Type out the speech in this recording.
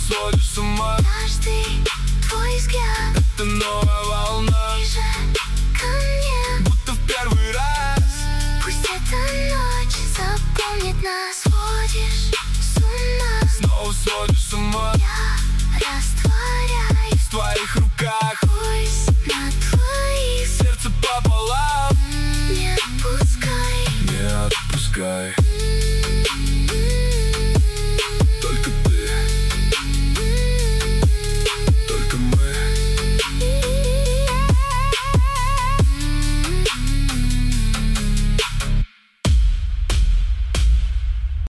сводишь с ума. Каждый твой взгляд Это новая волна. ближе ко мне.